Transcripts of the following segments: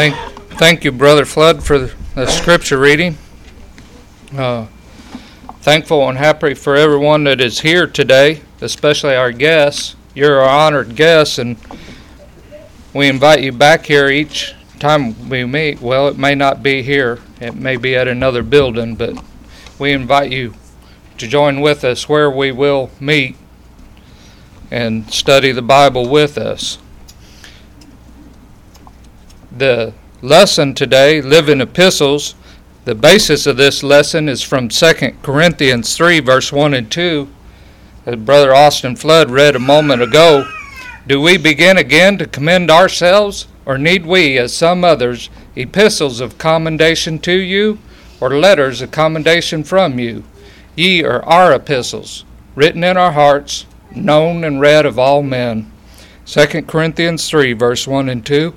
Thank you, Brother Flood, for the scripture reading. Thankful and happy for everyone that is here today, especially our guests. You're our honored guests, and we invite you back here each time we meet. Well, it may not be here. It may be at another building, but we invite you to join with us where we will meet and study the Bible with us. The lesson today, Living Epistles, the basis of this lesson is from 2 Corinthians 3, verse 1 and 2. As Brother Austin Flood read a moment ago, do we begin again to commend ourselves, or need we, as some others, epistles of commendation to you, or letters of commendation from you? Ye are our epistles, written in our hearts, known and read of all men. 2 Corinthians 3, verse 1 and 2.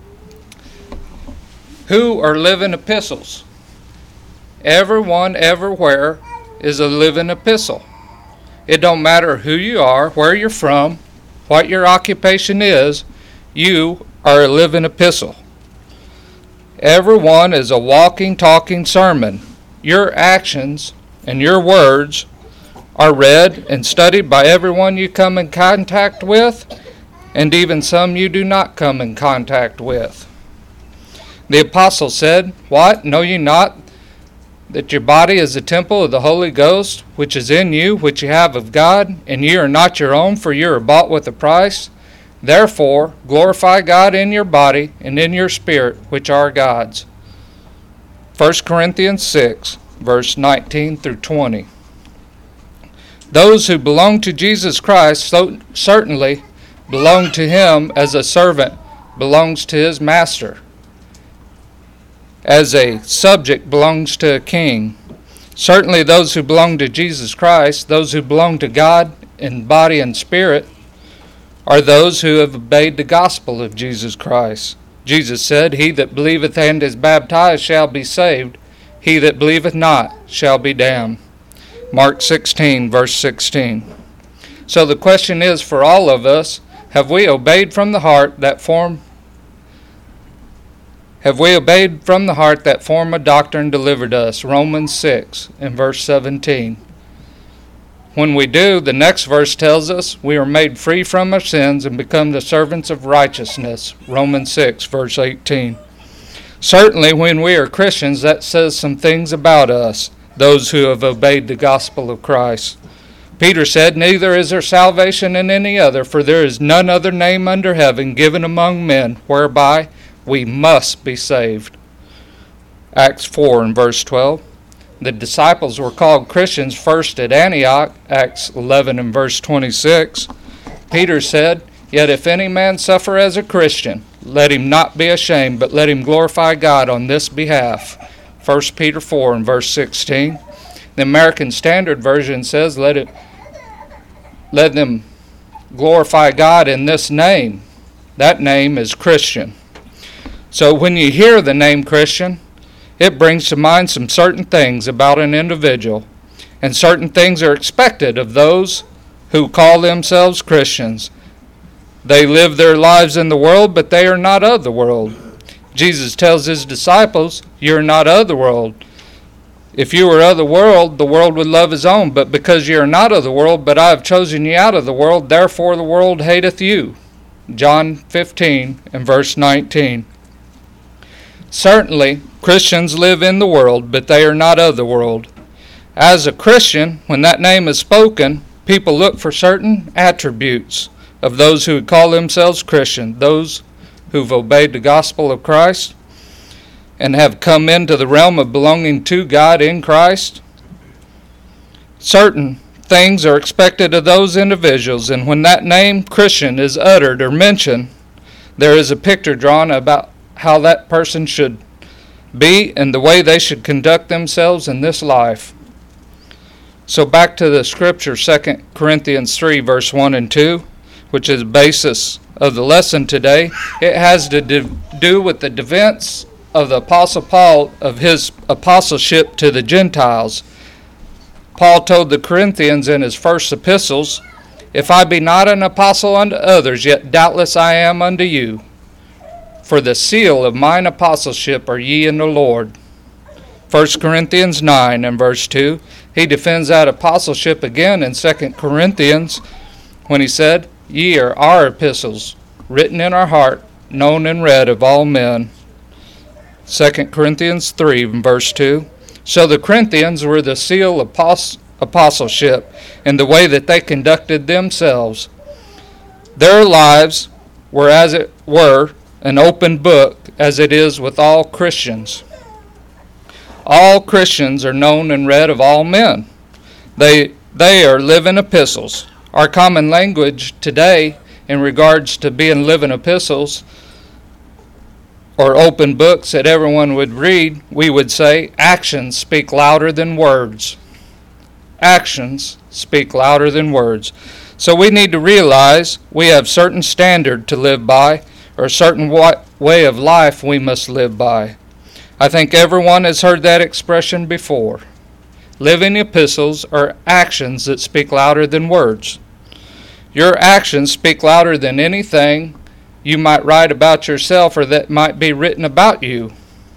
Who are living epistles? Everyone, everywhere, is a living epistle. It don't matter who you are, where you're from, what your occupation is, you are a living epistle. Everyone is a walking, talking sermon. Your actions and your words are read and studied by everyone you come in contact with, and even some you do not come in contact with. The apostle said, What? Know ye not that your body is the temple of the Holy Ghost, which is in you, which ye have of God, and ye are not your own, for ye are bought with a price? Therefore glorify God in your body and in your spirit, which are God's. 1 Corinthians 6, verse 19 through 20. Those who belong to Jesus Christ certainly belong to Him as a servant belongs to his master, as a subject belongs to a king. Certainly those who belong to Jesus Christ, those who belong to God in body and spirit, are those who have obeyed the gospel of Jesus Christ. Jesus said, He that believeth and is baptized shall be saved. He that believeth not shall be damned. Mark 16, verse 16. So the question is for all of us, have we obeyed from the heart that form of doctrine delivered us? Romans 6 and verse 17. When we do, the next verse tells us we are made free from our sins and become the servants of righteousness. Romans 6 verse 18. Certainly when we are Christians, that says some things about us, those who have obeyed the gospel of Christ. Peter said, Neither is there salvation in any other, for there is none other name under heaven given among men whereby we must be saved. Acts 4 and verse 12. The disciples were called Christians first at Antioch, Acts 11 and verse 26. Peter said, Yet if any man suffer as a Christian, let him not be ashamed, but let him glorify God on this behalf. 1 Peter 4 and verse 16. The American Standard Version says, Let them glorify God in this name. That name is Christian. So when you hear the name Christian, it brings to mind some certain things about an individual, and certain things are expected of those who call themselves Christians. They live their lives in the world, but they are not of the world. Jesus tells his disciples, You're not of the world. If you were of the world would love his own, but because you are not of the world, but I have chosen you out of the world, therefore the world hateth you. John 15 and verse 19. Certainly, Christians live in the world, but they are not of the world. As a Christian, when that name is spoken, people look for certain attributes of those who call themselves Christian, those who've obeyed the gospel of Christ and have come into the realm of belonging to God in Christ. Certain things are expected of those individuals, and when that name Christian is uttered or mentioned, there is a picture drawn about how that person should be and the way they should conduct themselves in this life. So back to the scripture, 2 Corinthians 3, verse 1 and 2, which is the basis of the lesson today. It has to do with the defense of the Apostle Paul of his apostleship to the Gentiles. Paul told the Corinthians in his first epistles, If I be not an apostle unto others, yet doubtless I am unto you. For the seal of mine apostleship are ye in the Lord. 1 Corinthians 9 and verse 2. He defends that apostleship again in 2 Corinthians when he said, Ye are our epistles, written in our heart, known and read of all men. 2 Corinthians 3 and verse 2. So the Corinthians were the seal of apostleship in the way that they conducted themselves. Their lives were, as it were, an open book, as it is with all Christians. All Christians are known and read of all men. They are living epistles. Our common language today in regards to being living epistles or open books that everyone would read, we would say actions speak louder than words. Actions speak louder than words. So we need to realize we have certain standard to live by, or a certain way of life we must live by. I think everyone has heard that expression before. Living epistles are actions that speak louder than words. Your actions speak louder than anything you might write about yourself or that might be written about you.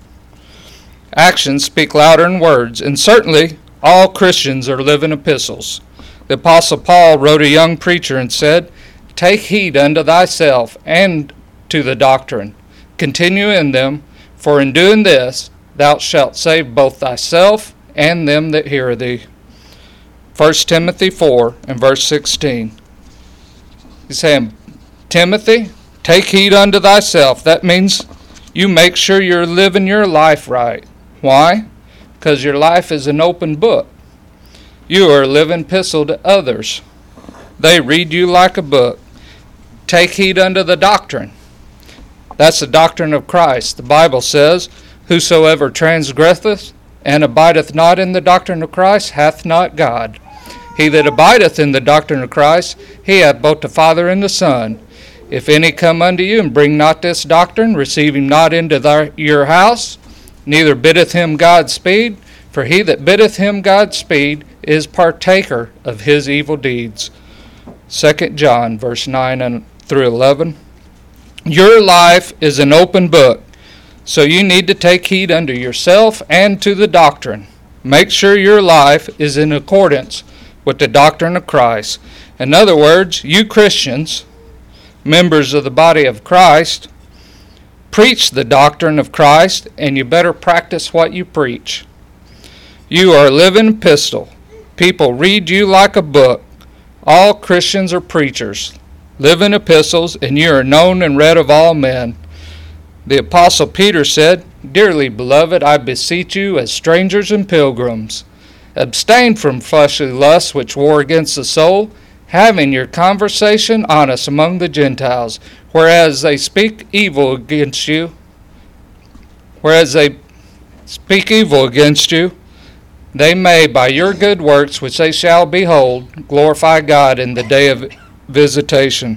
Actions speak louder than words, and certainly all Christians are living epistles. The Apostle Paul wrote a young preacher and said, Take heed unto thyself and to the doctrine. Continue in them, for in doing this thou shalt save both thyself and them that hear thee. 1 Timothy 4 and verse 16. He's saying, Timothy, take heed unto thyself. That means you make sure you're living your life right. Why? Because your life is an open book. You are a living epistle to others. They read you like a book. Take heed unto the doctrine. That's the doctrine of Christ. The Bible says, Whosoever transgresseth and abideth not in the doctrine of Christ hath not God. He that abideth in the doctrine of Christ, he hath both the Father and the Son. If any come unto you and bring not this doctrine, receive him not into your house, neither biddeth him Godspeed, for he that biddeth him Godspeed is partaker of his evil deeds. 2 John verse 9 through 11. Your life is an open book, so you need to take heed unto yourself and to the doctrine. Make sure your life is in accordance with the doctrine of Christ. In other words, you Christians, members of the body of Christ, preach the doctrine of Christ, and you better practice what you preach. You are a living epistle. People read you like a book. All Christians are preachers, living epistles, and you are known and read of all men. The Apostle Peter said, Dearly beloved, I beseech you as strangers and pilgrims, abstain from fleshly lusts which war against the soul, having your conversation honest among the Gentiles, whereas they speak evil against you, they may, by your good works which they shall behold, glorify God in the day of visitation.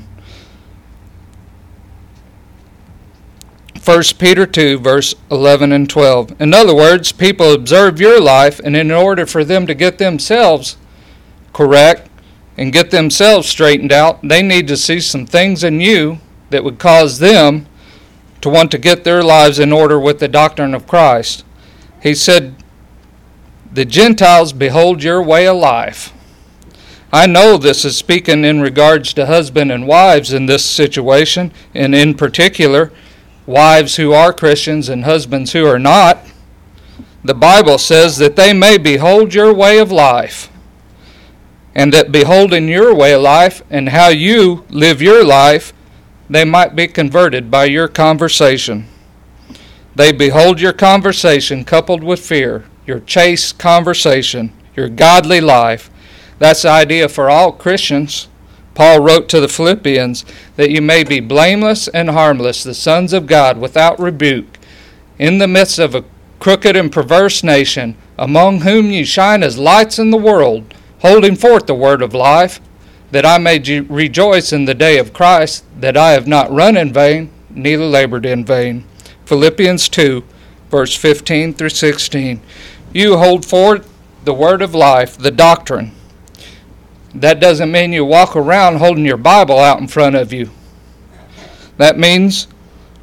1 Peter 2, verse 11 and 12. In other words, people observe your life, and in order for them to get themselves correct and get themselves straightened out, they need to see some things in you that would cause them to want to get their lives in order with the doctrine of Christ. He said, The Gentiles behold your way of life. I know this is speaking in regards to husband and wives in this situation, and in particular, wives who are Christians and husbands who are not. The Bible says that they may behold your way of life, and that beholding your way of life and how you live your life, they might be converted by your conversation. They behold your conversation coupled with fear, your chaste conversation, your godly life. That's the idea for all Christians. Paul wrote to the Philippians that you may be blameless and harmless, the sons of God, without rebuke, in the midst of a crooked and perverse nation, among whom you shine as lights in the world, holding forth the word of life, that I may rejoice in the day of Christ, that I have not run in vain, neither labored in vain. Philippians 2, verse 15 through 16. You hold forth the word of life, the doctrine. That doesn't mean you walk around holding your Bible out in front of you. That means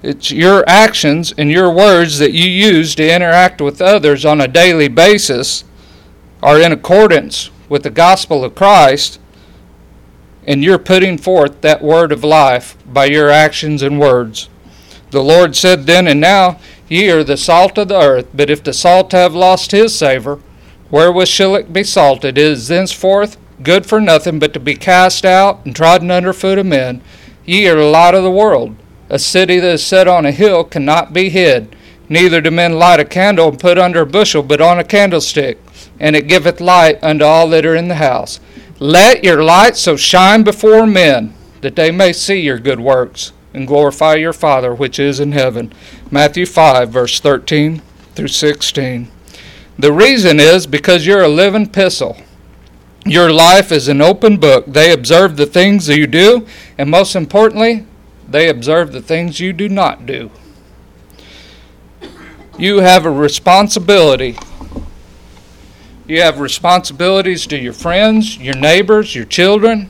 It's your actions and your words that you use to interact with others on a daily basis are in accordance with the gospel of Christ, and you're putting forth that word of life by your actions and words. The Lord said then, and now, ye are the salt of the earth, but if the salt have lost his savor, wherewith shall it be salted? It is thenceforth good for nothing but to be cast out and trodden under foot of men. Ye are the light of the world. A city that is set on a hill cannot be hid. Neither do men light a candle and put under a bushel, but on a candlestick, and it giveth light unto all that are in the house. Let your light so shine before men, that they may see your good works, and glorify your Father which is in heaven. Matthew 5, verse 13 through 16. The reason is because you're a living epistle. Your life is an open book. They observe the things that you do, and most importantly, they observe the things you do not do. You have a responsibility. You have responsibilities to your friends, your neighbors, your children,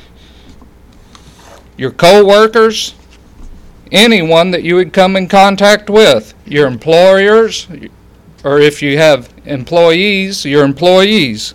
your co-workers, anyone that you would come in contact with, your employers, or if you have employees, your employees.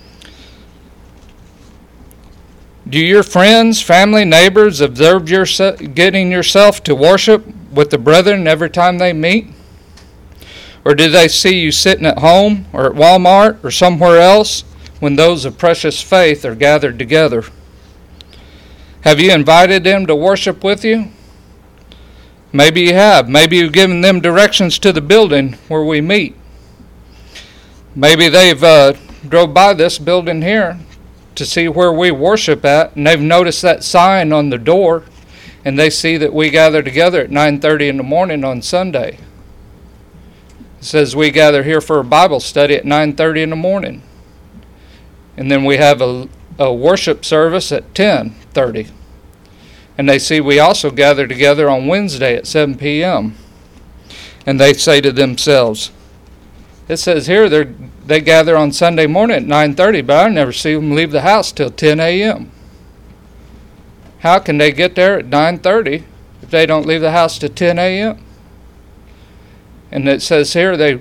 Do your friends, family, neighbors observe getting yourself to worship with the brethren every time they meet? Or do they see you sitting at home or at Walmart or somewhere else when those of precious faith are gathered together? Have you invited them to worship with you? Maybe you have. Maybe you've given them directions to the building where we meet. Maybe they've drove by this building here to see where we worship at, and they've noticed that sign on the door, and they see that we gather together at 9:30 in the morning on Sunday. It says we gather here for a Bible study at 9:30 in the morning. And then we have a worship service at 10:30. And they see we also gather together on Wednesday at 7 p.m. And they say to themselves, it says here they gather on Sunday morning at 9:30, but I never see them leave the house till 10 a.m. How can they get there at 9:30 if they don't leave the house till 10 a.m.? And it says here they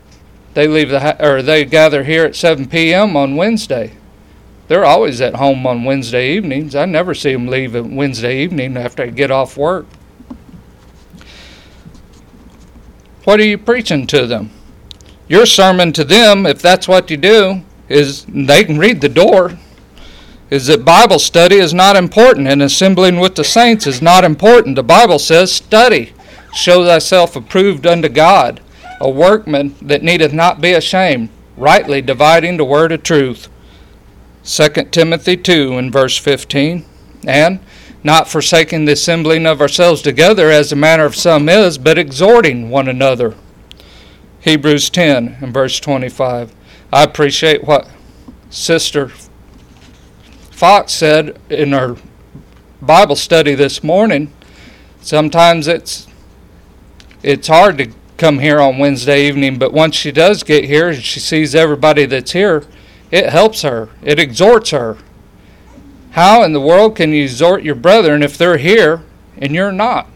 gather here at 7 p.m. on Wednesday. They're always at home on Wednesday evenings. I never see them leave on Wednesday evening after they get off work. What are you preaching to them? Your sermon to them, if that's what you do, is they can read the door, is that Bible study is not important and assembling with the saints is not important. The Bible says, study, show thyself approved unto God, a workman that needeth not be ashamed, rightly dividing the word of truth. 2 Timothy 2 and verse 15, and not forsaking the assembling of ourselves together as the manner of some is, but exhorting one another. Hebrews 10 and verse 25. I appreciate what Sister Fox said in her Bible study this morning. Sometimes it's hard to come here on Wednesday evening, but once she does get here and she sees everybody that's here, it helps her. It exhorts her. How in the world can you exhort your brethren if they're here and you're not?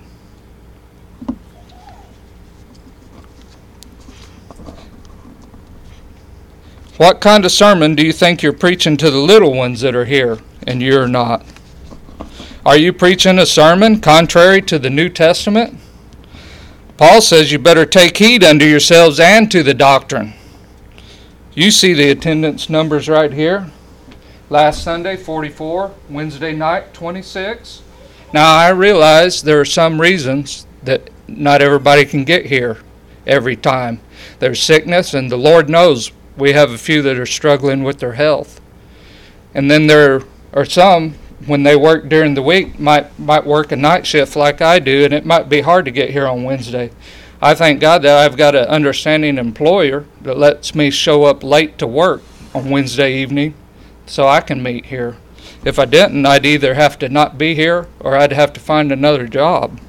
What kind of sermon do you think you're preaching to the little ones that are here and you're not? Are you preaching a sermon contrary to the New Testament? Paul says you better take heed unto yourselves and to the doctrine. You see the attendance numbers right here. Last Sunday, 44. Wednesday night, 26. Now, I realize there are some reasons that not everybody can get here every time. There's sickness, and the Lord knows we have a few that are struggling with their health. And then there are some, when they work during the week, might work a night shift like I do, and it might be hard to get here on Wednesday. I thank God that I've got an understanding employer that lets me show up late to work on Wednesday evening so I can meet here. If I didn't, I'd either have to not be here or I'd have to find another job.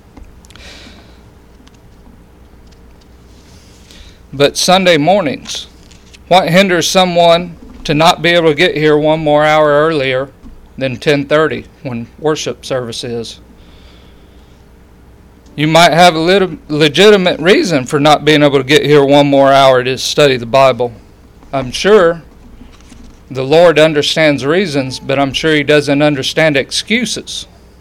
But Sunday mornings, what hinders someone to not be able to get here one more hour earlier than 10:30 when worship service is? You might have a legitimate reason for not being able to get here one more hour to study the Bible. I'm sure the Lord understands reasons, but I'm sure He doesn't understand excuses.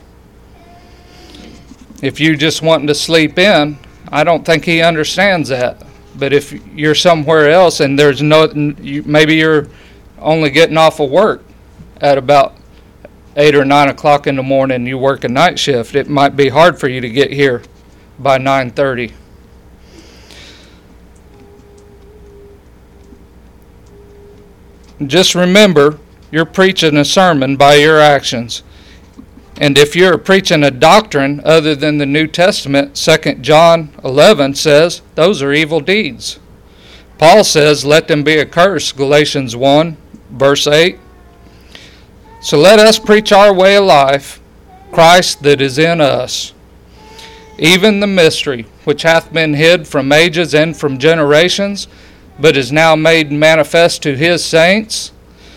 If you just wanting to sleep in, I don't think He understands that. But if you're somewhere else and there's maybe you're only getting off of work at about 8 or 9 o'clock in the morning and you work a night shift, it might be hard for you to get here by 9:30. Just remember, you're preaching a sermon by your actions. And if you're preaching a doctrine other than the New Testament, 2 John 11 says, those are evil deeds. Paul says, let them be accursed, Galatians 1, verse 8. So let us preach our way of life, Christ that is in us. Even the mystery, which hath been hid from ages and from generations, but is now made manifest to His saints,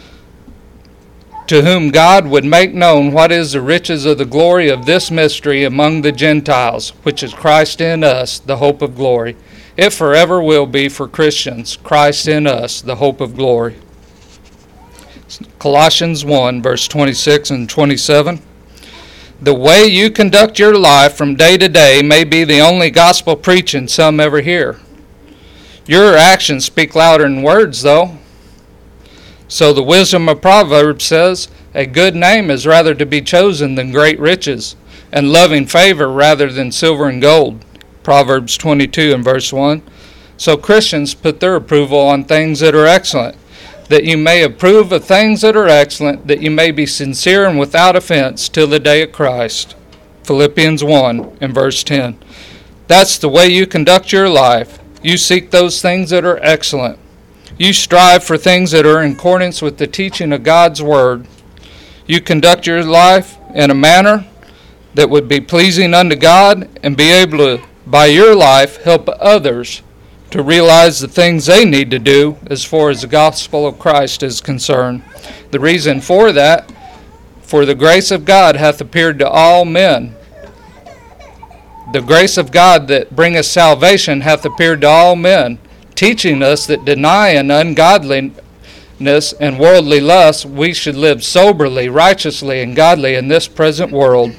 to whom God would make known what is the riches of the glory of this mystery among the Gentiles, which is Christ in us, the hope of glory. It forever will be for Christians, Christ in us, the hope of glory. Colossians 1, verse 26 and 27. The way you conduct your life from day to day may be the only gospel preaching some ever hear. Your actions speak louder than words, though. So the wisdom of Proverbs says, a good name is rather to be chosen than great riches, and loving favor rather than silver and gold. Proverbs 22 and verse 1. So Christians put their approval on things that are excellent, that you may approve of things that are excellent, that you may be sincere and without offense till the day of Christ. Philippians 1 and verse 10. That's the way you conduct your life. You seek those things that are excellent. You strive for things that are in accordance with the teaching of God's Word. You conduct your life in a manner that would be pleasing unto God and be able to, by your life, help others to realize the things they need to do as far as the gospel of Christ is concerned. The reason for that, for the grace of God hath appeared to all men. The grace of God that bringeth salvation hath appeared to all men, teaching us that denying ungodliness and worldly lust, we should live soberly, righteously, and godly in this present world.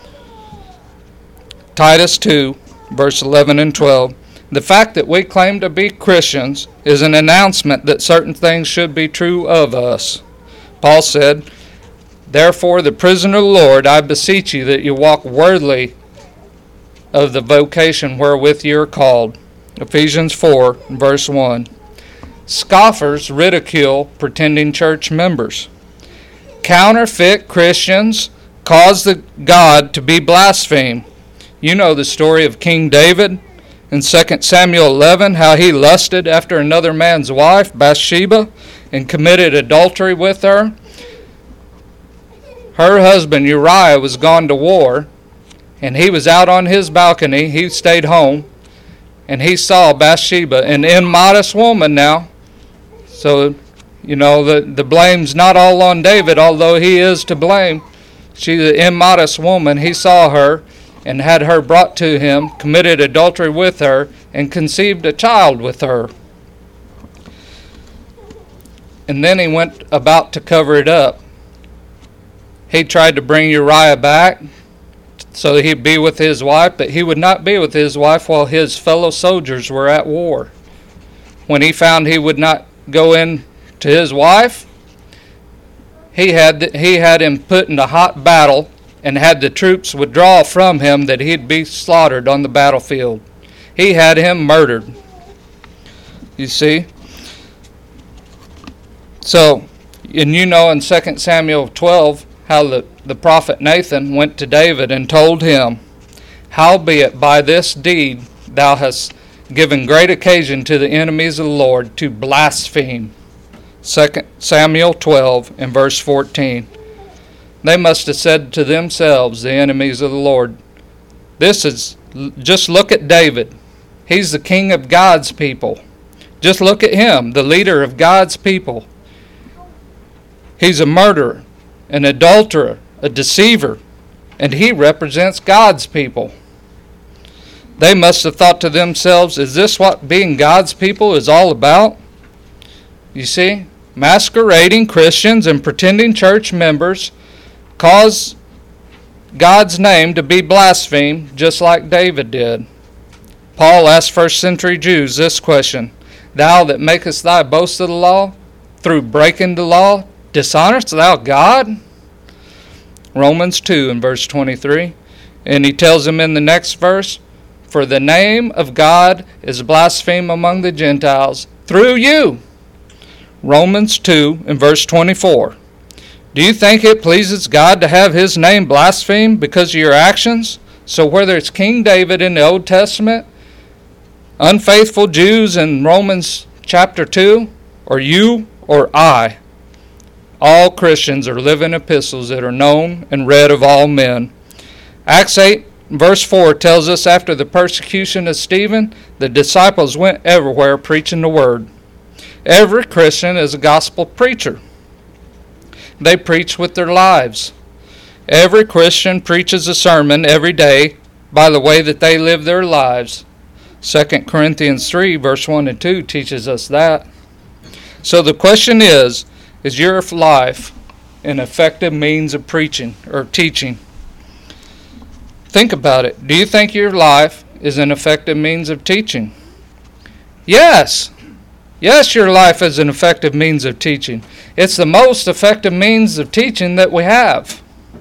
Titus 2, verse 11 and 12. The fact that we claim to be Christians is an announcement that certain things should be true of us. Paul said, therefore, the prisoner of the Lord, I beseech you that you walk worthily of the vocation wherewith you are called. Ephesians 4, verse 1. Scoffers ridicule pretending church members. Counterfeit Christians cause the God to be blasphemed. You know the story of King David in 2 Samuel 11, how he lusted after another man's wife, Bathsheba, and committed adultery with her. Her husband Uriah was gone to war, and he was out on his balcony. He stayed home. And he saw Bathsheba, an immodest woman now. So, you know, the blame's not all on David, although he is to blame. She's an immodest woman. He saw her and had her brought to him, committed adultery with her, and conceived a child with her. And then he went about to cover it up. He tried to bring Uriah back so that he'd be with his wife, but he would not be with his wife while his fellow soldiers were at war. When he found he would not go in to his wife, he had him put in a hot battle and had the troops withdraw from him that he'd be slaughtered on the battlefield. He had him murdered. You see? So, and you know in 2 Samuel 12 how the prophet Nathan went to David and told him, howbeit by this deed thou hast given great occasion to the enemies of the Lord to blaspheme. 2 Samuel 12 and verse 14. They must have said to themselves, the enemies of the Lord, just look at David. He's the king of God's people. Just look at him, the leader of God's people. He's a murderer, an adulterer, a deceiver, and he represents God's people. They must have thought to themselves, is this what being God's people is all about? You see, masquerading Christians and pretending church members cause God's name to be blasphemed, just like David did. Paul asked first century Jews this question, Thou that makest thy boast of the law, through breaking the law, dishonorest thou God? Romans 2 in verse 23. And he tells him in the next verse, For the name of God is blasphemed among the Gentiles through you. Romans 2 in verse 24. Do you think it pleases God to have his name blasphemed because of your actions? So whether it's King David in the Old Testament, unfaithful Jews in Romans chapter 2, or you or I, all Christians are living epistles that are known and read of all men. Acts 8 verse 4 tells us after the persecution of Stephen, the disciples went everywhere preaching the word. Every Christian is a gospel preacher. They preach with their lives. Every Christian preaches a sermon every day by the way that they live their lives. 2 Corinthians 3 verse 1 and 2 teaches us that. So the question is your life an effective means of preaching or teaching? Think about it. Do you think your life is an effective means of teaching? Yes. Yes, your life is an effective means of teaching. It's the most effective means of teaching that we have.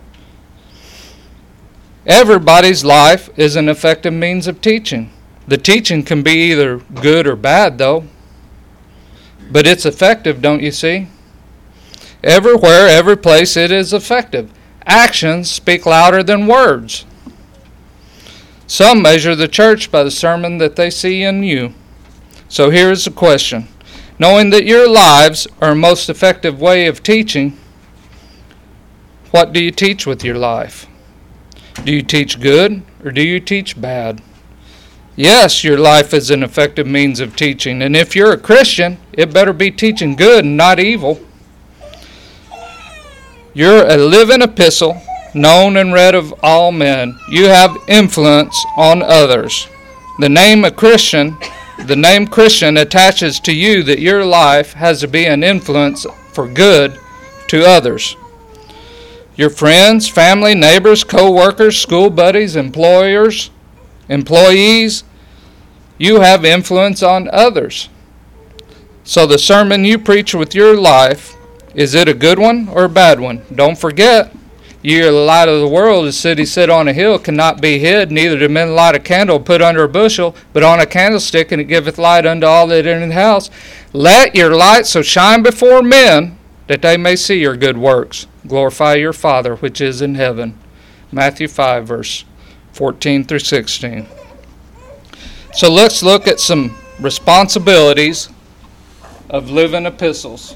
Everybody's life is an effective means of teaching. The teaching can be either good or bad, though. But it's effective, don't you see? Everywhere, every place, it is effective. Actions speak louder than words. Some measure the church by the sermon that they see in you. So here's the question. Knowing that your lives are a most effective way of teaching, what do you teach with your life? Do you teach good or do you teach bad? Yes, your life is an effective means of teaching. And if you're a Christian, it better be teaching good and not evil. You're a living epistle, known and read of all men. You have influence on others. The name Christian attaches to you that your life has to be an influence for good to others. Your friends, family, neighbors, co-workers, school buddies, employees, you have influence on others. So the sermon you preach with your life, is it a good one or a bad one? Don't forget, ye are the light of the world. A city set on a hill cannot be hid, neither do men light a candle put under a bushel, but on a candlestick, and it giveth light unto all that are in the house. Let your light so shine before men, that they may see your good works. Glorify your Father which is in heaven. Matthew 5, verse 14 through 16. So let's look at some responsibilities of living epistles.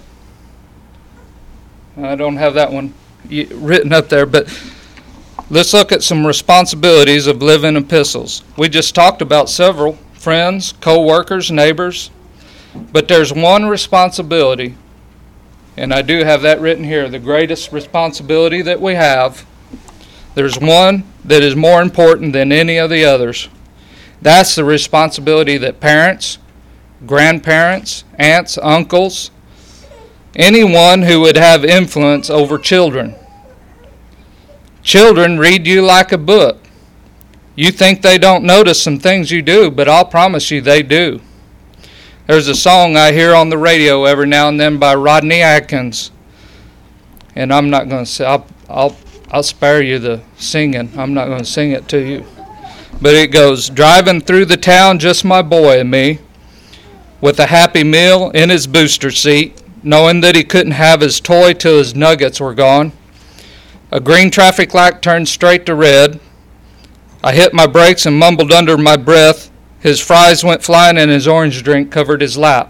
I don't have that one written up there, but let's look at some responsibilities of living epistles. We just talked about several: friends, co-workers, neighbors. But there's one responsibility, and I do have that written here, the greatest responsibility that we have. There's one that is more important than any of the others. That's the responsibility that parents, grandparents, aunts, uncles, anyone who would have influence over children. Children read you like a book. You think they don't notice some things you do, but I'll promise you they do. There's a song I hear on the radio every now and then by Rodney Atkins. And I'm not going to say, I'll spare you the singing. I'm not going to sing it to you. But it goes, driving through the town, just my boy and me, with a Happy Meal in his booster seat, knowing that he couldn't have his toy till his nuggets were gone. A green traffic light turned straight to red. I hit my brakes and mumbled under my breath. His fries went flying and his orange drink covered his lap.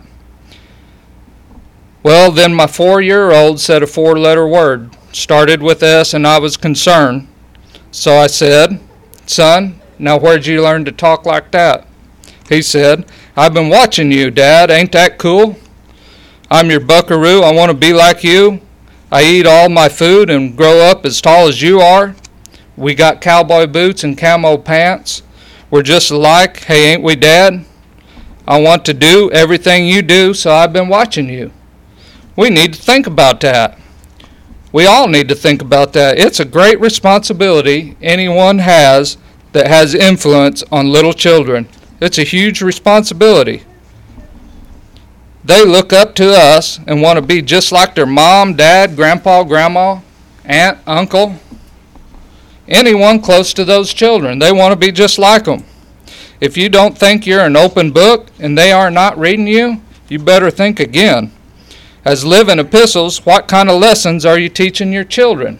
Well, then my 4-year-old said a 4-letter word. Started with S, and I was concerned. So I said, "Son, now where'd you learn to talk like that?" He said, "I've been watching you, Dad. Ain't that cool? I'm your buckaroo. I want to be like you. I eat all my food and grow up as tall as you are. We got cowboy boots and camo pants. We're just alike. Hey, ain't we, Dad? I want to do everything you do, so I've been watching you. We need to think about that. We all need to think about that. It's a great responsibility anyone has that has influence on little children. It's a huge responsibility. They look up to us and want to be just like their mom, dad, grandpa, grandma, aunt, uncle, anyone close to those children. They want to be just like them. If you don't think you're an open book and they are not reading you, you better think again. As living epistles, what kind of lessons are you teaching your children?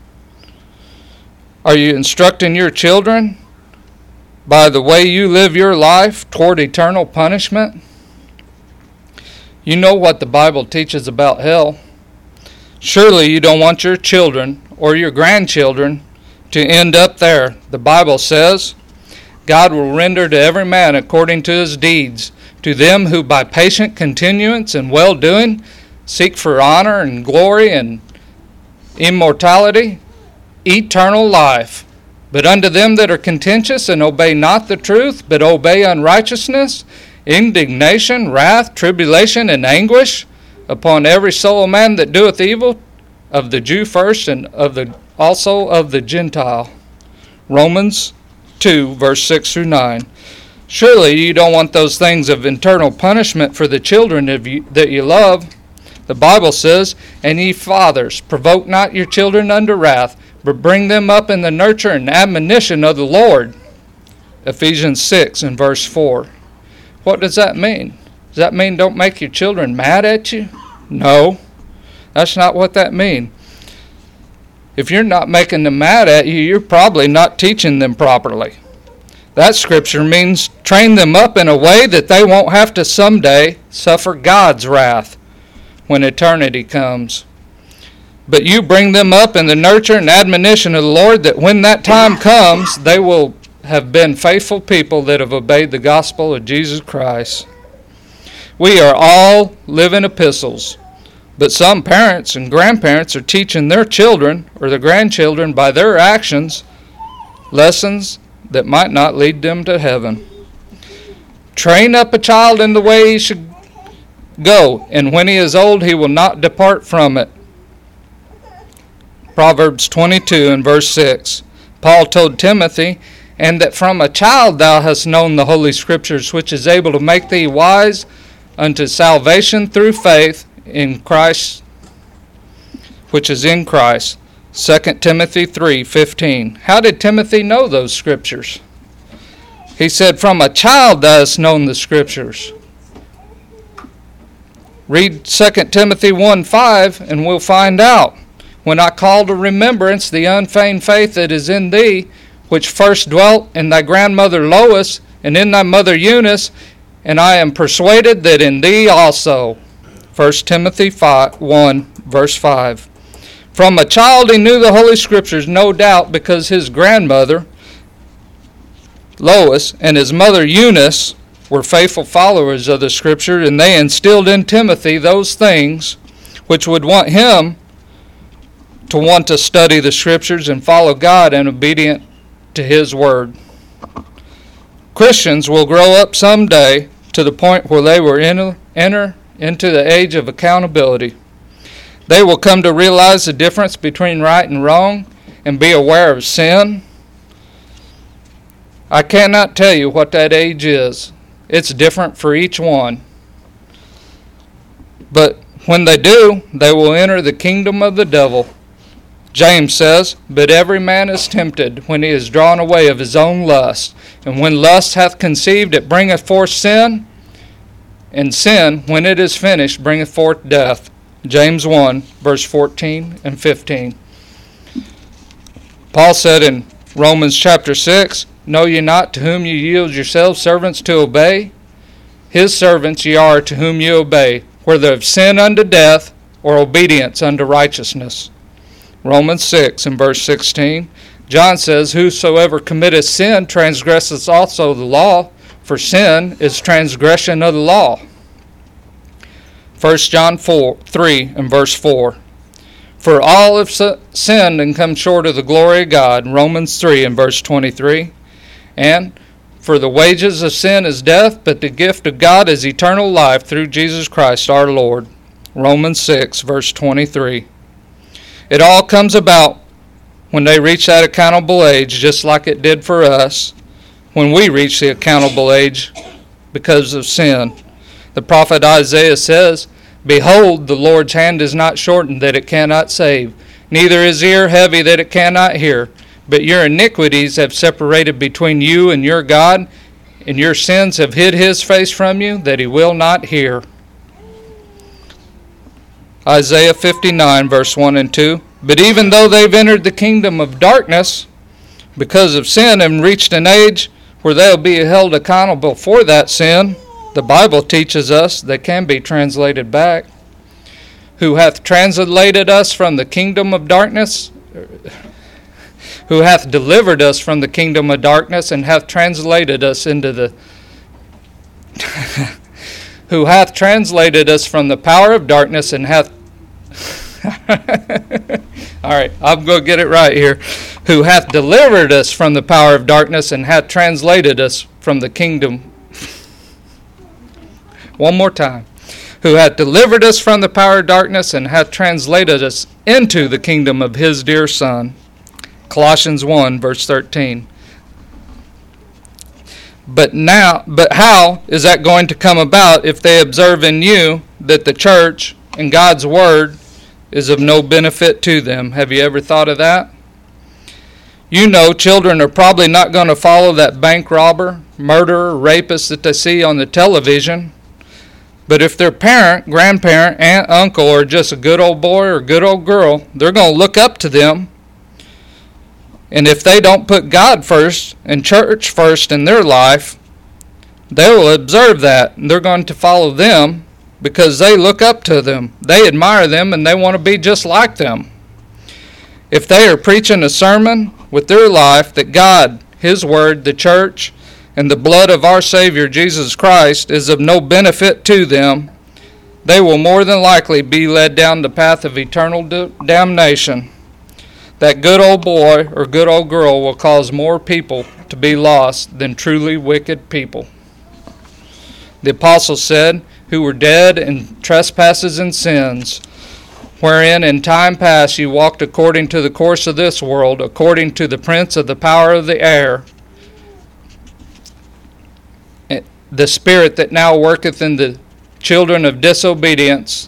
Are you instructing your children by the way you live your life toward eternal punishment? You know what the Bible teaches about hell. Surely you don't want your children or your grandchildren to end up there. The Bible says, God will render to every man according to his deeds. To them who by patient continuance and well-doing seek for honor and glory and immortality, eternal life. But unto them that are contentious and obey not the truth, but obey unrighteousness, indignation, wrath, tribulation, and anguish upon every soul of man that doeth evil, of the Jew first, and also of the Gentile. Romans 2, verse 6 through 9. Surely you don't want those things of eternal punishment for the children that you love. The Bible says, and ye fathers, provoke not your children unto wrath, but bring them up in the nurture and admonition of the Lord. Ephesians 6 and verse 4. What does that mean? Does that mean don't make your children mad at you? No, that's not what that means. If you're not making them mad at you, you're probably not teaching them properly. That scripture means train them up in a way that they won't have to someday suffer God's wrath when eternity comes. But you bring them up in the nurture and admonition of the Lord, that when that time comes, they will have been faithful people that have obeyed the gospel of Jesus Christ. We are all living epistles, but some parents and grandparents are teaching their children or their grandchildren by their actions lessons that might not lead them to heaven. Train up a child in the way he should go, and when he is old he will not depart from it. Proverbs 22 and verse 6. Paul told Timothy, and that from a child thou hast known the Holy Scriptures, which is able to make thee wise unto salvation through faith in Christ, which is in Christ. 2 Timothy 3:15. How did Timothy know those Scriptures? He said, from a child thou hast known the Scriptures. Read 2 Timothy 1:5 and we'll find out. When I call to remembrance the unfeigned faith that is in thee, which first dwelt in thy grandmother Lois and in thy mother Eunice, and I am persuaded that in thee also. 1 Timothy 1, verse 5. From a child he knew the Holy Scriptures, no doubt, because his grandmother Lois and his mother Eunice were faithful followers of the Scripture, and they instilled in Timothy those things which would want him to want to study the Scriptures and follow God and obedient to His Word. Christians will grow up someday to the point where they will enter into the age of accountability. They will come to realize the difference between right and wrong and be aware of sin. I cannot tell you what that age is. It's different for each one. But when they do, they will enter the kingdom of the devil. James says, but every man is tempted when he is drawn away of his own lust. And when lust hath conceived, it bringeth forth sin. And sin, when it is finished, bringeth forth death. James 1, verse 14 and 15. Paul said in Romans chapter 6, know ye not to whom ye yield yourselves servants to obey? His servants ye are to whom ye obey, whether of sin unto death or obedience unto righteousness. Romans 6 and verse 16. John says, whosoever committeth sin transgresseth also the law, for sin is transgression of the law. 1 John 3 and verse 4. For all have sinned and come short of the glory of God. Romans 3 and verse 23. And For the wages of sin is death, but the gift of God is eternal life through Jesus Christ our Lord. Romans 6, verse 23. It all comes about when they reach that accountable age, just like it did for us, when we reach the accountable age because of sin. The prophet Isaiah says, Behold, the Lord's hand is not shortened that it cannot save, neither is ear heavy that it cannot hear. But your iniquities have separated between you and your God, and your sins have hid his face from you, that he will not hear. Isaiah 59, verse 1 and 2. But even though they've entered the kingdom of darkness because of sin and reached an age where they'll be held accountable for that sin, the Bible teaches us they can be translated back. Who hath translated us from the kingdom of darkness? Who hath delivered us from the kingdom of darkness and hath translated us into the who hath translated us from the power of darkness and hath all right, I'm going to get it right here. Who hath delivered us from the power of darkness and hath translated us from the kingdom. One more time. Who hath delivered us from the power of darkness and hath translated us into the kingdom of his dear Son. Colossians 1, verse 13. But how is that going to come about if they observe in you that the church and God's word is of no benefit to them? Have you ever thought of that? You know, children are probably not going to follow that bank robber, murderer, rapist that they see on the television. But if their parent, grandparent, aunt, uncle are just a good old boy or good old girl, they're going to look up to them. And if they don't put God first and church first in their life, they will observe that, and they're going to follow them because they look up to them. They admire them, and they want to be just like them. If they are preaching a sermon with their life that God, his word, the church, and the blood of our Savior Jesus Christ is of no benefit to them, they will more than likely be led down the path of eternal damnation. That good old boy or good old girl will cause more people to be lost than truly wicked people. The apostle said, who were dead in trespasses and sins, wherein in time past you walked according to the course of this world, according to the prince of the power of the air, the spirit that now worketh in the children of disobedience,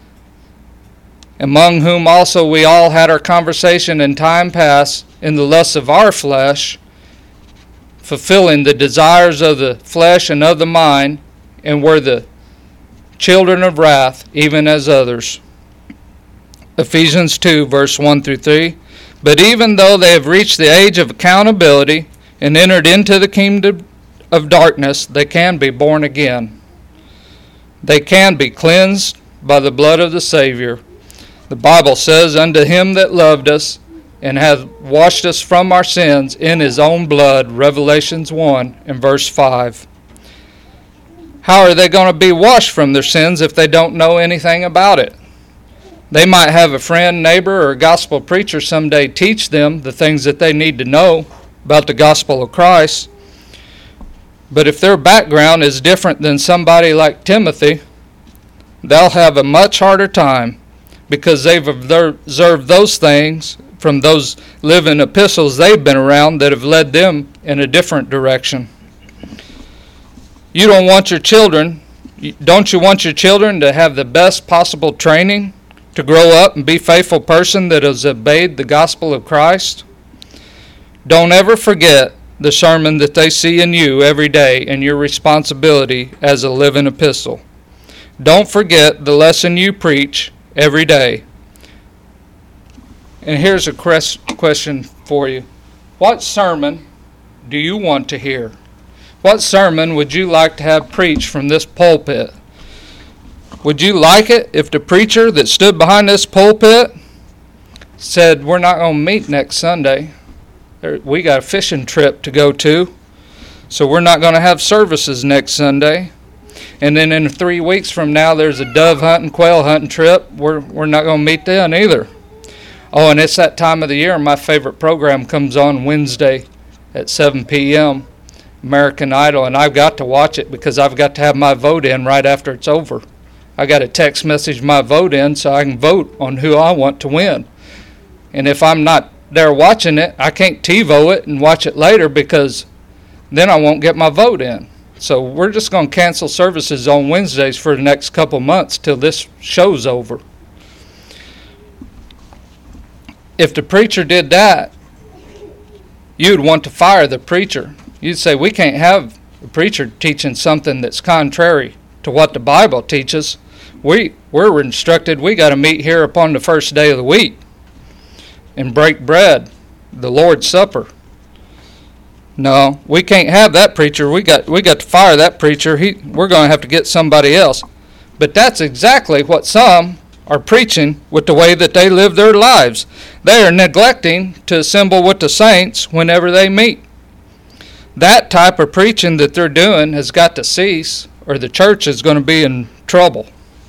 among whom also we all had our conversation in time past in the lusts of our flesh, fulfilling the desires of the flesh and of the mind, and were the children of wrath, even as others. Ephesians 2, verse 1 through 3. But even though they have reached the age of accountability and entered into the kingdom of darkness, they can be born again. They can be cleansed by the blood of the Savior. The Bible says, unto him that loved us and hath washed us from our sins in his own blood, Revelations 1 and verse 5. How are they going to be washed from their sins if they don't know anything about it? They might have a friend, neighbor, or a gospel preacher someday teach them the things that they need to know about the gospel of Christ. But if their background is different than somebody like Timothy, they'll have a much harder time, because they've observed those things from those living epistles they've been around that have led them in a different direction. You don't want your children to have the best possible training to grow up and be a faithful person that has obeyed the gospel of Christ? Don't ever forget the sermon that they see in you every day and your responsibility as a living epistle. Don't forget the lesson you preach every day. And here's a question for you. What sermon do you want to hear? What sermon would you like to have preached from this pulpit? Would you like it if the preacher that stood behind this pulpit said, we're not going to meet next Sunday. We got a fishing trip to go to, so we're not going to have services next Sunday. And then in 3 weeks from now, there's a dove hunting, quail hunting trip. We're not going to meet then either. Oh, and it's that time of the year. My favorite program comes on Wednesday at 7 p.m. American Idol, and I've got to watch it because I've got to have my vote in right after it's over. I got to text message my vote in so I can vote on who I want to win. And if I'm not there watching it, I can't TiVo it and watch it later because then I won't get my vote in. So we're just going to cancel services on Wednesdays for the next couple months till this show's over. If the preacher did that, you'd want to fire the preacher. You'd say, we can't have a preacher teaching something that's contrary to what the Bible teaches. We're instructed we got to meet here upon the first day of the week and break bread, the Lord's Supper. No, we can't have that preacher. We got to fire that preacher. We're going to have to get somebody else. But that's exactly what some are preaching with the way that they live their lives. They are neglecting to assemble with the saints whenever they meet. That type of preaching that they're doing has got to cease, or the church is going to be in trouble.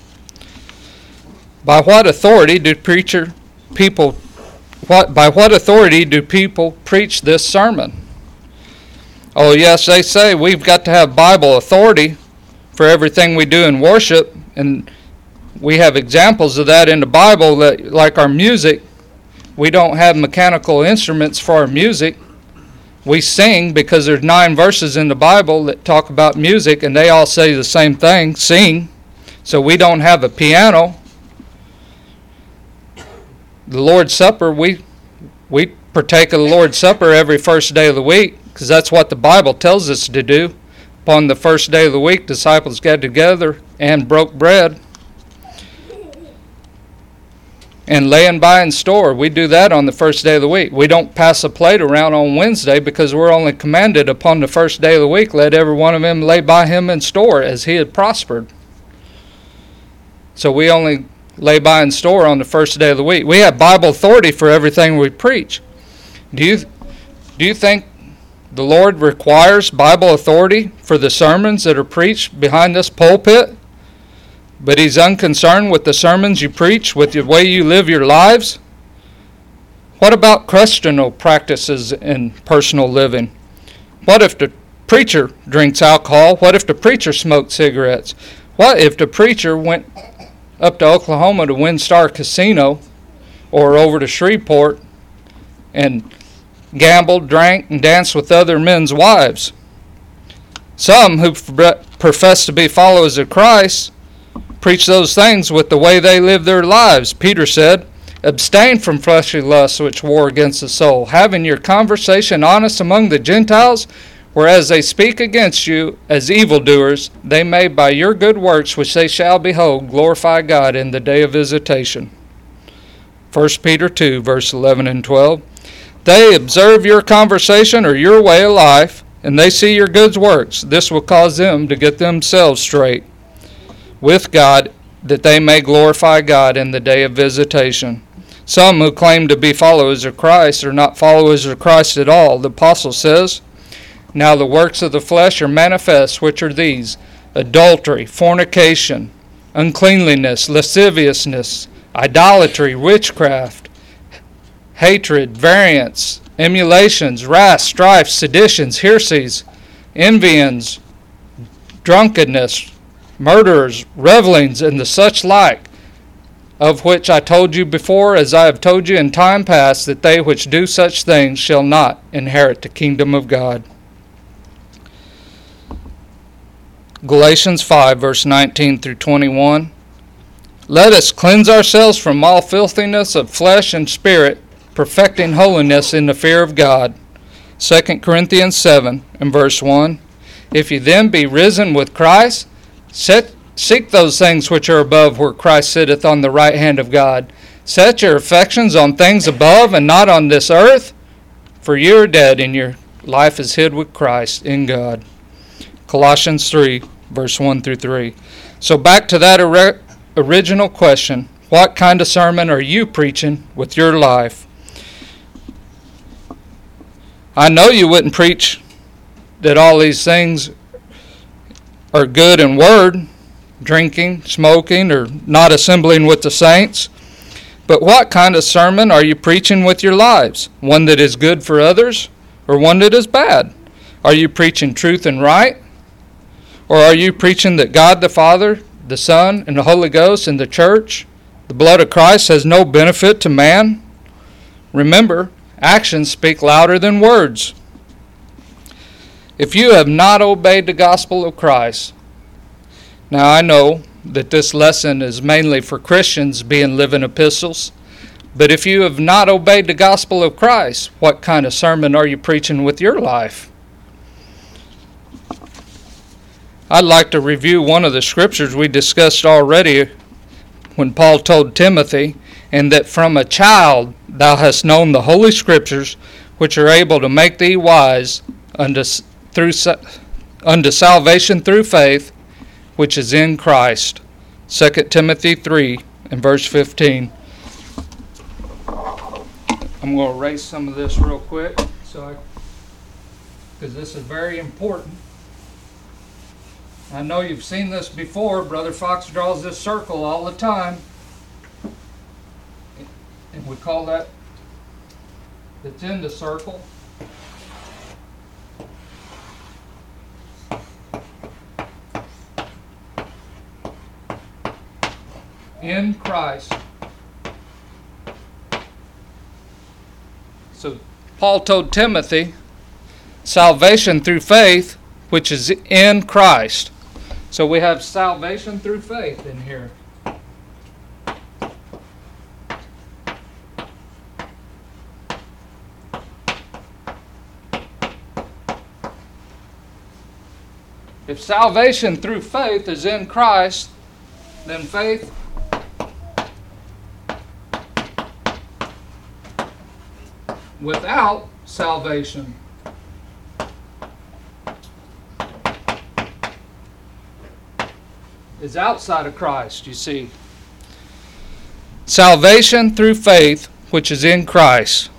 By what authority do people preach this sermon? Oh yes, they say we've got to have Bible authority for everything we do in worship, and we have examples of that in the Bible. That, like our music, we don't have mechanical instruments for our music. We sing because there's 9 verses in the Bible that talk about music, and they all say the same thing, sing. So we don't have a piano. The Lord's Supper, we partake of the Lord's Supper every first day of the week because that's what the Bible tells us to do. Upon the first day of the week, disciples got together and broke bread. And laying by in store, we do that on the first day of the week. We don't pass a plate around on Wednesday because we're only commanded upon the first day of the week, let every one of them lay by him in store as he had prospered. So we only lay by in store on the first day of the week. We have Bible authority for everything we preach. Do you think the Lord requires Bible authority for the sermons that are preached behind this pulpit? But he's unconcerned with the sermons you preach, with the way you live your lives? What about questionable practices in personal living? What if the preacher drinks alcohol? What if the preacher smokes cigarettes? What if the preacher went up to Oklahoma to WinStar Casino or over to Shreveport and gambled, drank, and danced with other men's wives? Some who profess to be followers of Christ preach those things with the way they live their lives. Peter said, abstain from fleshly lusts which war against the soul, having your conversation honest among the Gentiles, whereas they speak against you as evildoers, they may by your good works which they shall behold glorify God in the day of visitation. 1 Peter 2, verse 11 and 12. They observe your conversation or your way of life, and they see your good works. This will cause them to get themselves straight with God, that they may glorify God in the day of visitation. Some who claim to be followers of Christ are not followers of Christ at all. The apostle says, now the works of the flesh are manifest, which are these: adultery, fornication, uncleanliness, lasciviousness, idolatry, witchcraft, hatred, variance, emulations, wrath, strife, seditions, heresies, envyings, drunkenness, murderers, revelings, and the such like, of which I told you before, as I have told you in time past, that they which do such things shall not inherit the kingdom of God. Galatians 5, verse 19 through 21. Let us cleanse ourselves from all filthiness of flesh and spirit, perfecting holiness in the fear of God. 2 Corinthians 7, and verse 1. If you then be risen with Christ, seek those things which are above, where Christ sitteth on the right hand of God. Set your affections on things above and not on this earth, for you are dead and your life is hid with Christ in God. Colossians 3, verse 1 through 3. So back to that original question, what kind of sermon are you preaching with your life? I know you wouldn't preach that all these things are good in word, drinking, smoking, or not assembling with the saints. But what kind of sermon are you preaching with your lives? One that is good for others, or one that is bad? Are you preaching truth and right? Or are you preaching that God the Father, the Son, and the Holy Ghost and the church, the blood of Christ, has no benefit to man? Remember, actions speak louder than words. If you have not obeyed the gospel of Christ, now I know that this lesson is mainly for Christians being living epistles, but if you have not obeyed the gospel of Christ, what kind of sermon are you preaching with your life? I'd like to review one of the scriptures we discussed already when Paul told Timothy, "And that from a child thou hast known the holy scriptures, which are able to make thee wise unto salvation through faith, which is in Christ." 2 Timothy 3 and verse 15. I'm going to erase some of this real quick because this is very important. I know you've seen this before. Brother Fox draws this circle all the time. And we call that, it's in the circle. In Christ. So Paul told Timothy, salvation through faith, which is in Christ. So we have salvation through faith in here. If salvation through faith is in Christ, then faith without salvation is outside of Christ, you see. Salvation through faith, which is in Christ.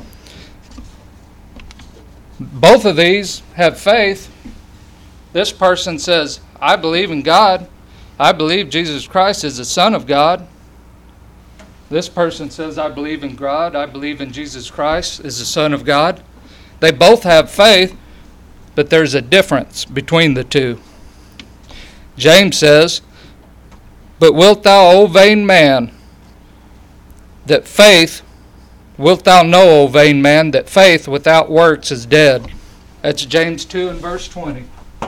Both of these have faith. This person says, I believe in God. I believe Jesus Christ is the Son of God. This person says, I believe in God. I believe in Jesus Christ is the Son of God. They both have faith, but there's a difference between the two. James says, but wilt thou, O vain man, that faith, wilt thou know, O vain man, that faith without works is dead. That's James 2 and verse 20.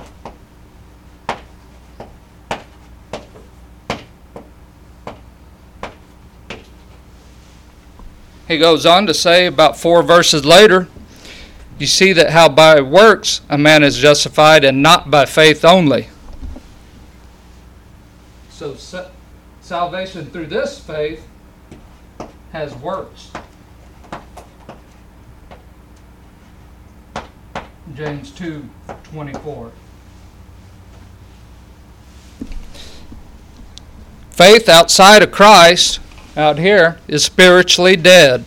He goes on to say about 4 verses later, you see that how by works a man is justified and not by faith only. So salvation through this faith has works. James 2:24. Faith outside of Christ, out here, is spiritually dead.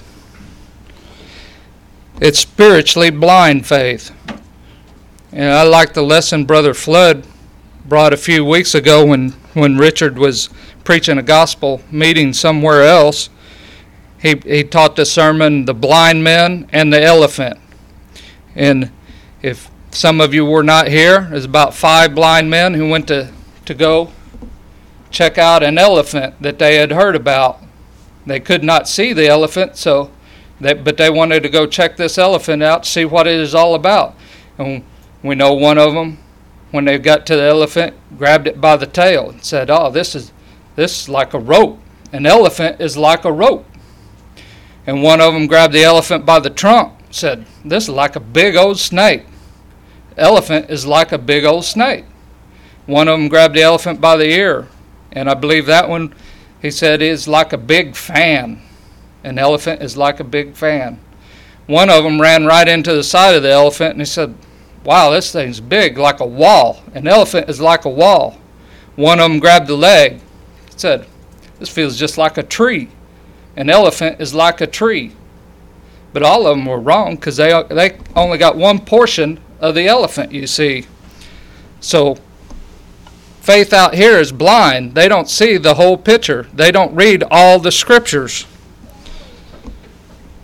It's spiritually blind faith. And I like the lesson Brother Flood brought a few weeks ago when Richard was preaching a gospel meeting somewhere else. He taught the sermon, The Blind Men and the Elephant. And if some of you were not here, there's about 5 blind men who went to go check out an elephant that they had heard about. They could not see the elephant, but they wanted to go check this elephant out to see what it is all about. And we know one of them, when they got to the elephant, grabbed it by the tail and said, "Oh, this is like a rope. An elephant is like a rope." And one of them grabbed the elephant by the trunk, said, "This is like a big old snake. Elephant is like a big old snake." One of them grabbed the elephant by the ear, and I believe that one, he said, is like a big fan. An elephant is like a big fan. One of them ran right into the side of the elephant, and he said, "Wow, this thing's big, like a wall. An elephant is like a wall." One of them grabbed the leg, said, "This feels just like a tree. An elephant is like a tree." But all of them were wrong because they only got one portion of the elephant, you see. So faith out here is blind. They don't see the whole picture. They don't read all the scriptures.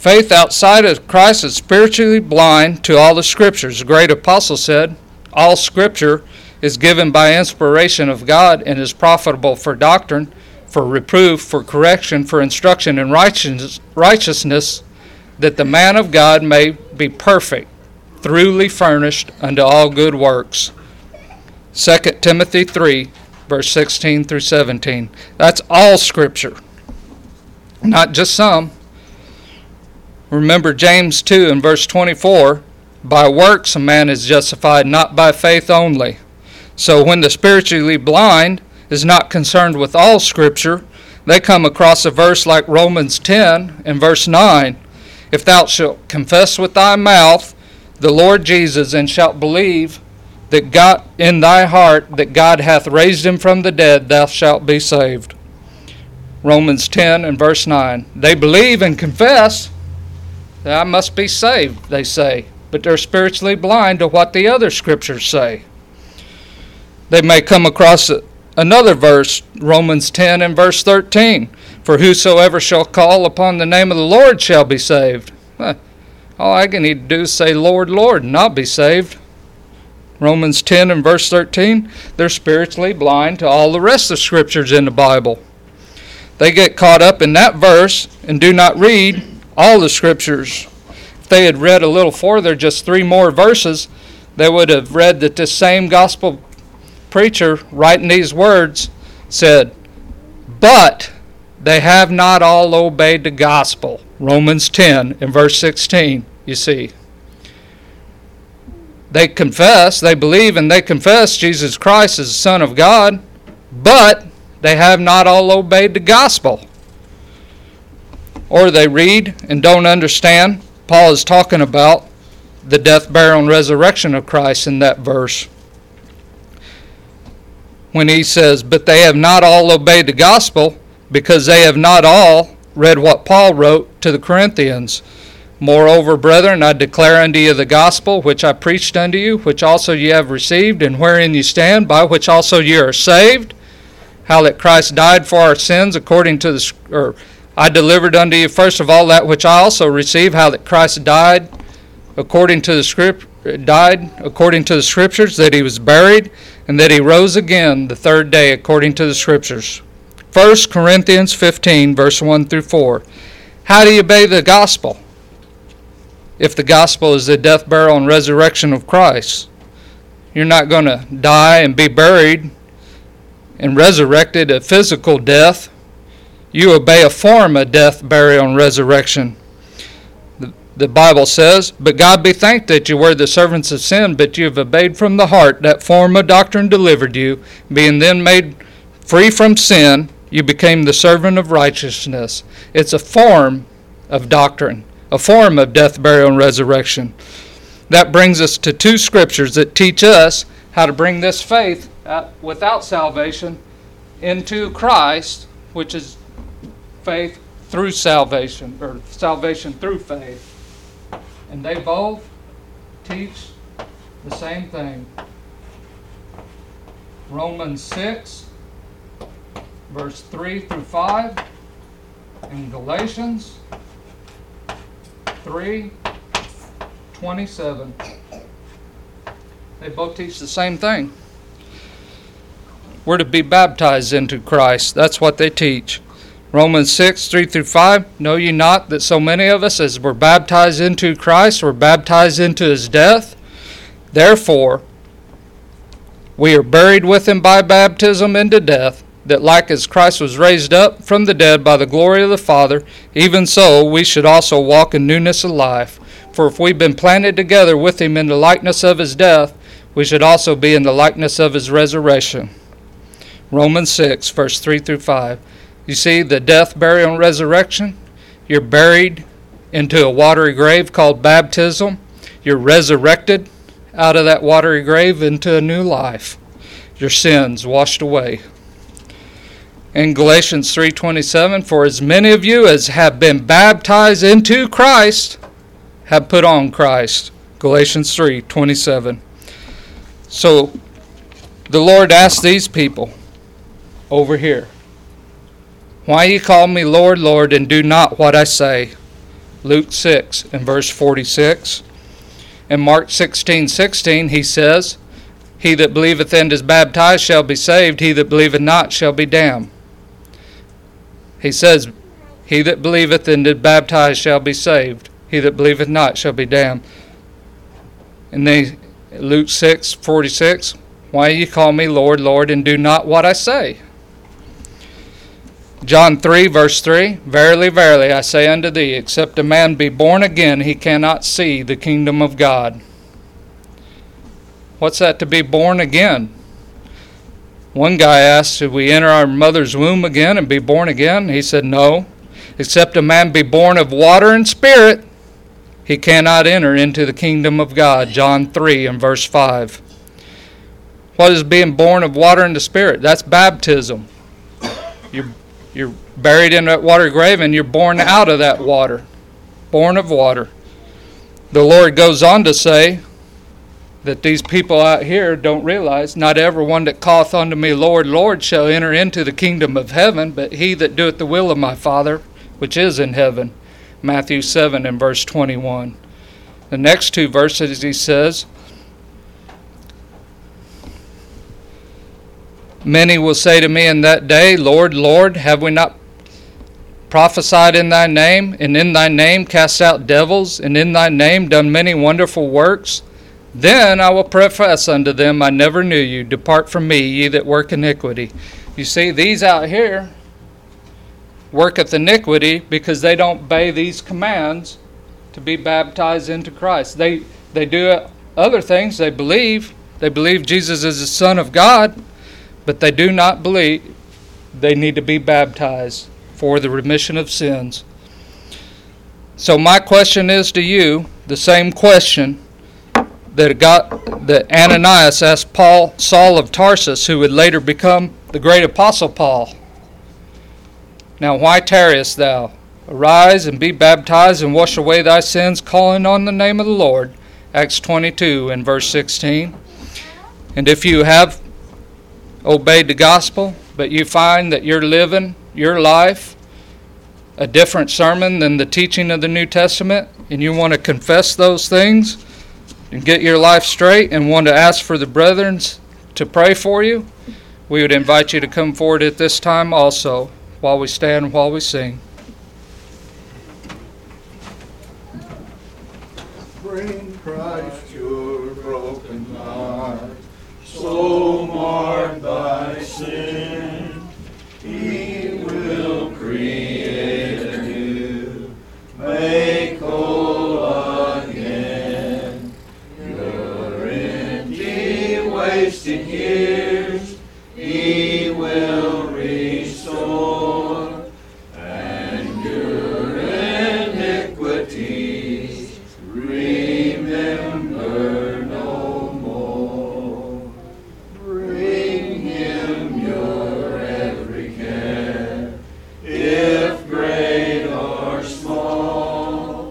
Faith outside of Christ is spiritually blind to all the Scriptures. The great apostle said, all Scripture is given by inspiration of God and is profitable for doctrine, for reproof, for correction, for instruction in righteousness, that the man of God may be perfect, thoroughly furnished unto all good works. 2 Timothy 3, verse 16 through 17. That's all Scripture, not just some. Remember James 2 and verse 24, by works a man is justified, not by faith only. So when the spiritually blind is not concerned with all Scripture, they come across a verse like Romans 10 and verse 9. If thou shalt confess with thy mouth the Lord Jesus, and shalt believe that God in thy heart that God hath raised him from the dead, thou shalt be saved. Romans 10 and verse 9. They believe and confess that I must be saved, they say, but they're spiritually blind to what the other Scriptures say. They may come across another verse, Romans 10 and verse 13. For whosoever shall call upon the name of the Lord shall be saved. All I need to do is say, Lord, Lord, and not be saved. Romans 10 and verse 13, they're spiritually blind to all the rest of the Scriptures in the Bible. They get caught up in that verse and do not read all the Scriptures. If they had read a little further, just 3 more verses, they would have read that this same gospel preacher writing these words said, but they have not all obeyed the gospel. Romans 10 and verse 16, you see. They confess, they believe, and they confess Jesus Christ is the Son of God, but they have not all obeyed the gospel. Or they read and don't understand. Paul is talking about the death, burial, and resurrection of Christ in that verse. When he says, but they have not all obeyed the gospel, because they have not all read what Paul wrote to the Corinthians. Moreover, brethren, I declare unto you the gospel which I preached unto you, which also ye have received, and wherein ye stand, by which also ye are saved, how that Christ died for our sins according to I delivered unto you first of all that which I also received, how that Christ died according to the Scriptures, that he was buried, and that he rose again the third day according to the Scriptures. 1 Corinthians 15, verse 1 through 4. How do you obey the gospel? If the gospel is the death, burial, and resurrection of Christ, you're not going to die and be buried and resurrected a physical death. You obey a form of death, burial, and resurrection. The Bible says, but God be thanked that you were the servants of sin, but you have obeyed from the heart that form of doctrine delivered you, being then made free from sin, you became the servant of righteousness. It's a form of doctrine, a form of death, burial, and resurrection. That brings us to 2 Scriptures that teach us how to bring this faith without salvation into Christ, which is faith through salvation, or salvation through faith. And they both teach the same thing. Romans 6, verse 3 through 5, and Galatians 3:27. They both teach the same thing. We're to be baptized into Christ. That's what they teach. Romans 6, 3 through 5, know ye not that so many of us as were baptized into Christ were baptized into his death? Therefore, we are buried with him by baptism into death, that like as Christ was raised up from the dead by the glory of the Father, even so we should also walk in newness of life. For if we've been planted together with him in the likeness of his death, we should also be in the likeness of his resurrection. Romans 6, verse 3 through 5. You see, the death, burial, and resurrection, you're buried into a watery grave called baptism. You're resurrected out of that watery grave into a new life. Your sins washed away. In Galatians 3:27, for as many of you as have been baptized into Christ have put on Christ. Galatians 3:27. So the Lord asked these people over here, why ye call me Lord, Lord, and do not what I say? Luke 6 and verse 46. In Mark 16:16 he says, "He that believeth and is baptized shall be saved, he that believeth not shall be damned." He says, "He that believeth and is baptized shall be saved, he that believeth not shall be damned." And then Luke 6:46, "Why ye call me Lord, Lord, and do not what I say?" John 3 verse 3, "Verily, verily, I say unto thee, except a man be born again, he cannot see the kingdom of God." What's that, to be born again? One guy asked, "Should we enter our mother's womb again and be born again?" He said, "No. Except a man be born of water and spirit, he cannot enter into the kingdom of God." John 3 and verse 5. What is being born of water and the spirit? That's baptism. You're buried in that water grave and you're born out of that water. Born of water. The Lord goes on to say that these people out here don't realize, "Not every one that calleth unto me, Lord, Lord, shall enter into the kingdom of heaven, but he that doeth the will of my Father, which is in heaven." Matthew 7 and verse 21. The next two verses he says, "Many will say to me in that day, Lord, Lord, have we not prophesied in thy name, and in thy name cast out devils, and in thy name done many wonderful works? Then I will profess unto them, I never knew you. Depart from me, ye that work iniquity." You see, these out here worketh iniquity because they don't obey these commands to be baptized into Christ. They do other things. They believe Jesus is the Son of God, but they do not believe they need to be baptized for the remission of sins. So my question is to you, the same question that Ananias asked Saul of Tarsus, who would later become the great apostle Paul. "Now why tarriest thou? Arise and be baptized and wash away thy sins, calling on the name of the Lord." Acts 22 and verse 16. And if you have obeyed the gospel, but you find that you're living your life a different sermon than the teaching of the New Testament, and you want to confess those things and get your life straight and want to ask for the brethren to pray for you, we would invite you to come forward at this time also, while we stand, while we sing. Bring Christ your broken heart, so marred by sin. He will create anew, make whole again your empty, wasted years. He will restore, and your iniquities remember no more. Bring him your every care, if great or small,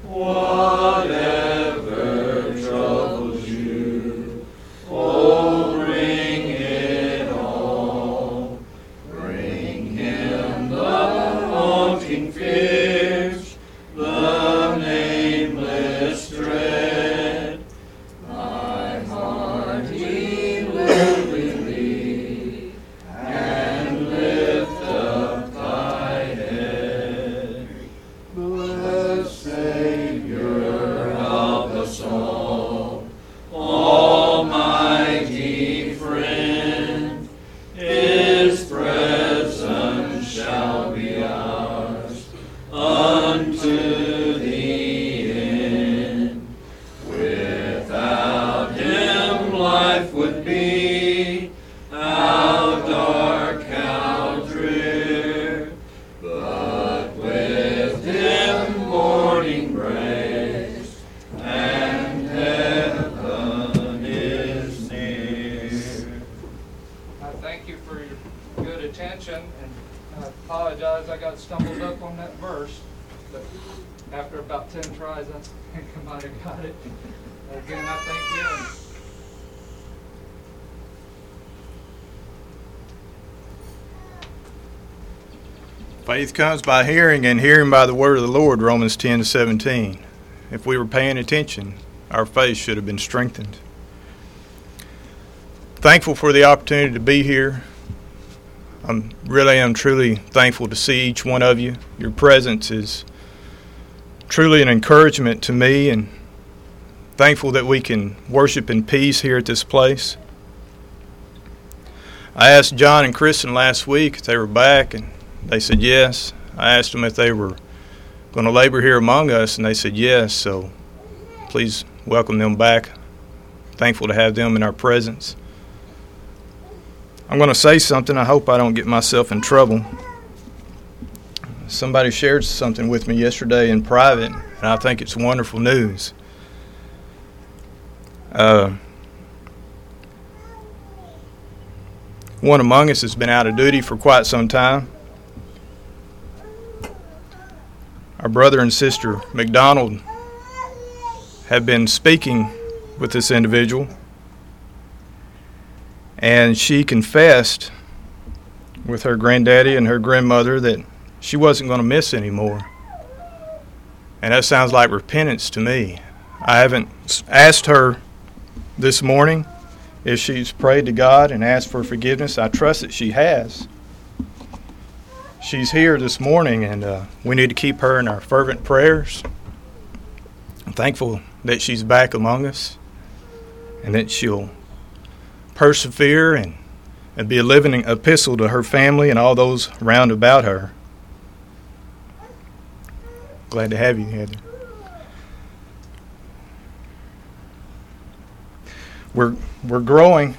whatever troubles you, oh, bring it all. Bring him the haunting fears, the nameless dread. Thy heart he will relieve, and lift up thy head. Blessed Savior, help us all. Almighty friend, his presence shall be ours unto the end. Without him life would be how dark, how drear, but with him morning breaks, and heaven is near. I thank you for your good attention, and I apologize I got stumbled up on that verse, but after about 10 tries I think I might have got it. Again, I thank you. Faith comes by hearing, and hearing by the word of the Lord, Romans 10:17. If we were paying attention, our faith should have been strengthened. Thankful for the opportunity to be here. I really am truly thankful to see each one of you. Your presence is truly an encouragement to me, and thankful that we can worship in peace here at this place. I asked John and Kristen last week if they were back, and they said yes. I asked them if they were going to labor here among us, and they said yes. So please welcome them back. Thankful to have them in our presence. I'm going to say something. I hope I don't get myself in trouble. Somebody shared something with me yesterday in private, and I think it's wonderful news. One among us has been out of duty for quite some time. Our brother and sister McDonald have been speaking with this individual, and she confessed with her granddaddy and her grandmother that she wasn't going to miss anymore. And that sounds like repentance to me. I haven't asked her this morning if she's prayed to God and asked for forgiveness. I trust that she has. She's here this morning, and we need to keep her in our fervent prayers. I'm thankful that she's back among us and that she'll persevere and be a living epistle to her family and all those round about her. Glad to have you, Heather. We're growing.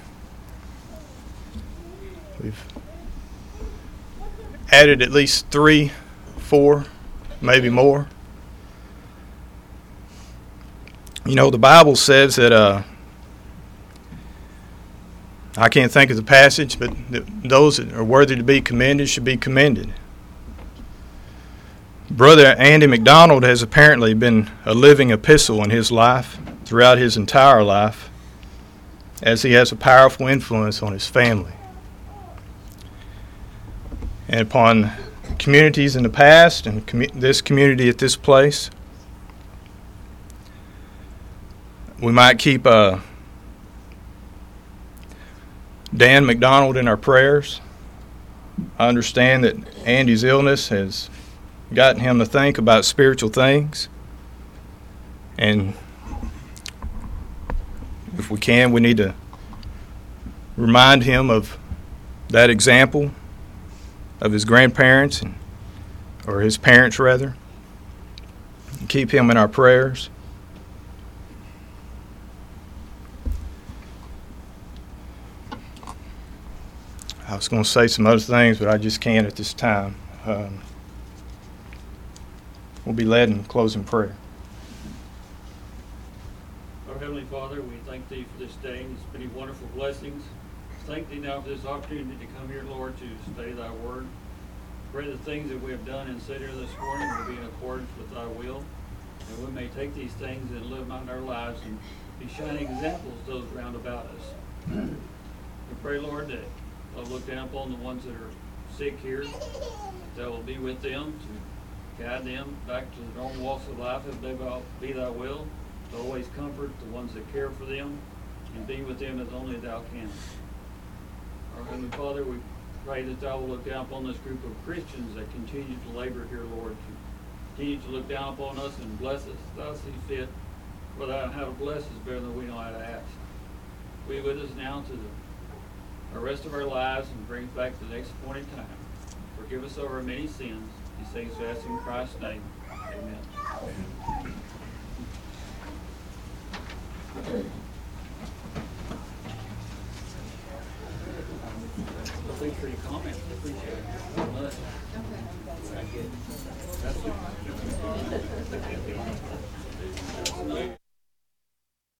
We've added at least 3, 4, maybe more. You know, the Bible says that I can't think of the passage, but those that are worthy to be commended should be commended. Brother Andy McDonald has apparently been a living epistle in his life, throughout his entire life, as he has a powerful influence on his family and upon communities in the past and this community at this place. We might keep Dan McDonald in our prayers. I understand that Andy's illness has gotten him to think about spiritual things, and if we can, we need to remind him of that example of his grandparents, or his parents rather, and keep him in our prayers. I was going to say some other things, but I just can't at this time. We'll be led in closing prayer. Our Heavenly Father, we thank Thee for this day and its many wonderful blessings. Thank Thee now for this opportunity to come here, Lord, to study Thy Word. Pray the things that we have done and said here this morning will be in accordance with Thy will, and we may take these things and live them out in our lives and be shining examples to those round about us. We pray, Lord, that Thou look down upon the ones that are sick here, that Thou will be with them to guide them back to the normal walks of life, if they be Thy will, to always comfort the ones that care for them, and be with them as only Thou canst. Our Heavenly Father, we pray that Thou will look down upon this group of Christians that continue to labor here, Lord, to continue to look down upon us and bless us. Thou see fit, for Thou how to bless us better than we know how to ask. Be with us now to the rest of our lives and bring us back to the next appointed time. Forgive us of our many sins. These things we ask in Christ's name. Amen. Well, thanks for your comments. I appreciate it very much. That's good.